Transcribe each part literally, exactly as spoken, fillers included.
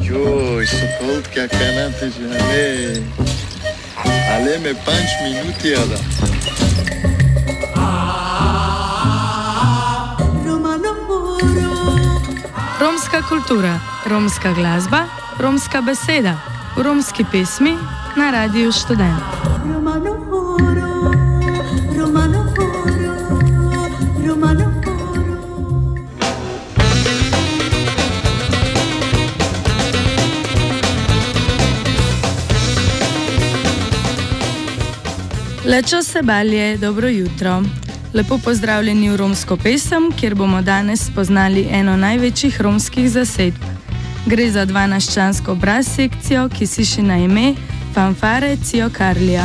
Joj, Sokolka, kanate že, ale. Ale me panč minuti, ada. Romska kultura, romska glasba, romska beseda, v romski pesmi na Radiu Študent. Lečo se balje, dobro jutro. Lepo pozdravljeni v romsko pesem, kjer bomo danes spoznali eno največjih romskih zasedb. Gre za dvanajstčlansko brass sekcijo, ki siši na ime Fanfare Cio Carlia.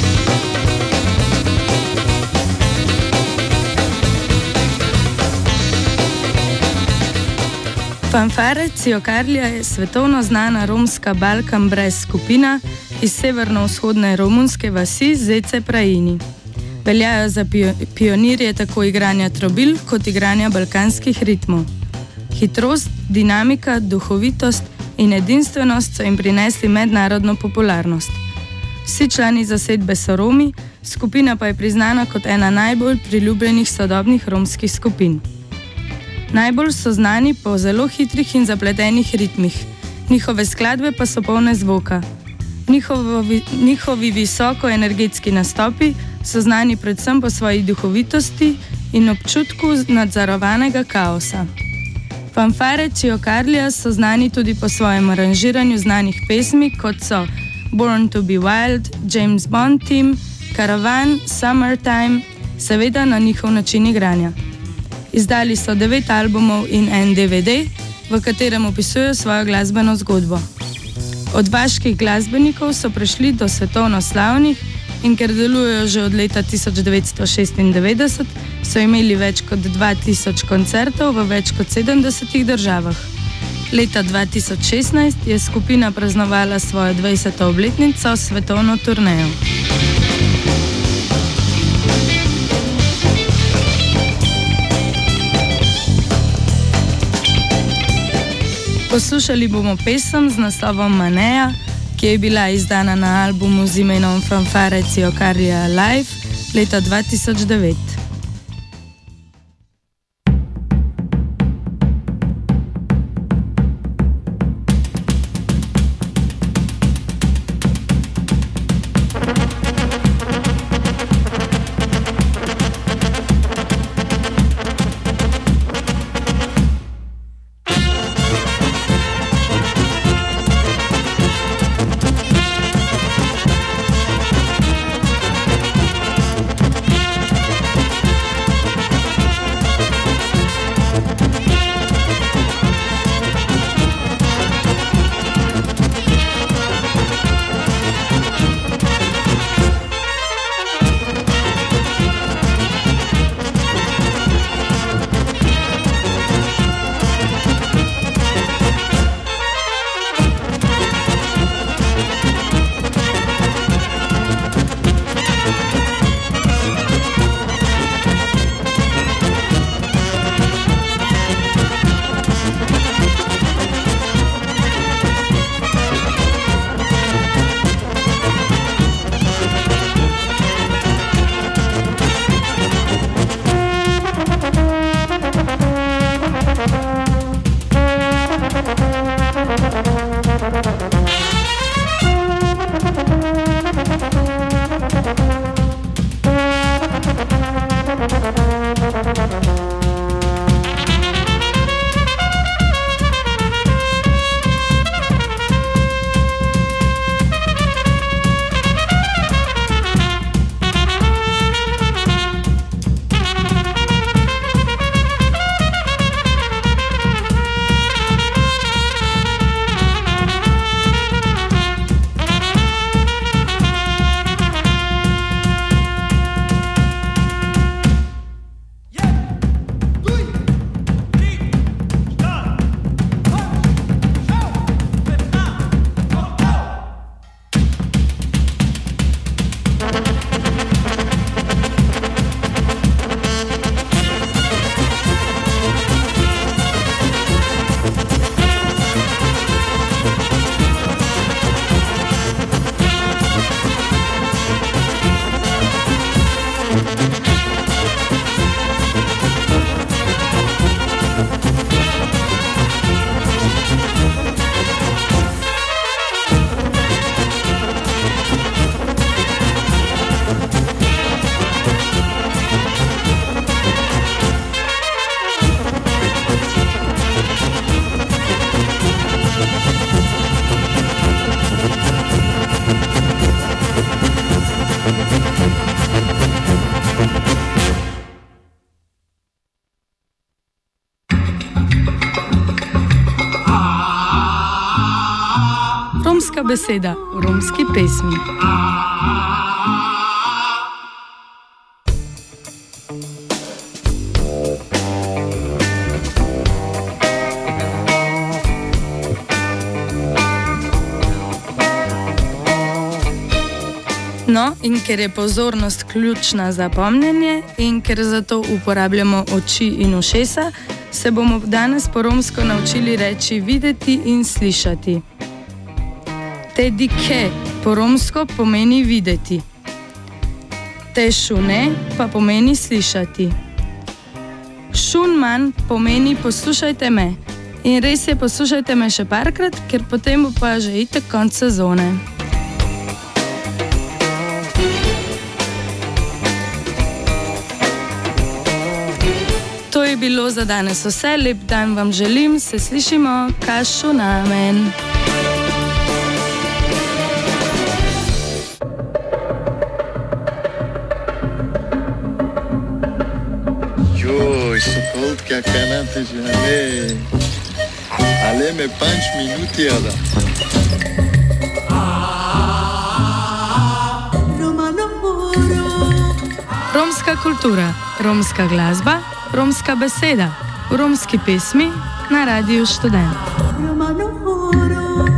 Fanfare Cio Carlia je svetovno znana romska Balkan brass skupina iz severno-vzhodne romunske vasi Zece Prajini. Veljajo za pionirje tako igranja trobil kot igranja balkanskih ritmov. Hitrost, dinamika, duhovitost in edinstvenost so jim prinesli mednarodno popularnost. Vsi člani zasedbe so Romi, skupina pa je priznana kot ena najbolj priljubljenih sodobnih romskih skupin. Najbolj so znani po zelo hitrih in zapletenih ritmih, njihove skladbe pa so polne zvoka. Njihovi, njihovi visoko energetski nastopi so znani predvsem po svoji duhovitosti in občutku nadzorovanega kaosa. Fanfare Cio Carlia so znani tudi po svojem aranžiranju znanih pesmi, kot so Born to be Wild, James Bond Team, Caravan, Summertime, seveda na njihov način igranja. Izdali so devet albumov in en D V D, v katerem opisujejo svojo glasbeno zgodbo. Od vaških glasbenikov so prišli do svetovno slavnih in ker delujejo že od leta tisoč devetsto šestindevetdeset, so imeli več kot dva tisoč koncertov v več kot sedemdesetih državah. Leta dva tisoč šestnajst je skupina praznovala svojo dvajseto obletnico s svetovno turnejo. Poslušali bomo pesem z naslovom Maneja, ki je bila izdana na albumu z imenom Fanfare Cio Carlia Live leta dva tisoč devet. romska beseda v romski pesmi. No, in ker je pozornost ključna za pomnjenje in ker zato uporabljamo oči in ušesa, se bomo danes po romsko naučili reči videti in slišati. Tedike po romsko pomeni videti. Tešune pa pomeni slišati. Šunman pomeni poslušajte me. In res je, poslušajte me še parkrat, ker potem bo pa že itek konc sezone. To je bilo za danes vse, lep dan vam želim, se slišimo, kašu namen. Joj, Sokolka, kanate že, ale, ale me panč minuti ada. Romska kultura, romska glasba, romska beseda v romski pesmi na Radiu Študent.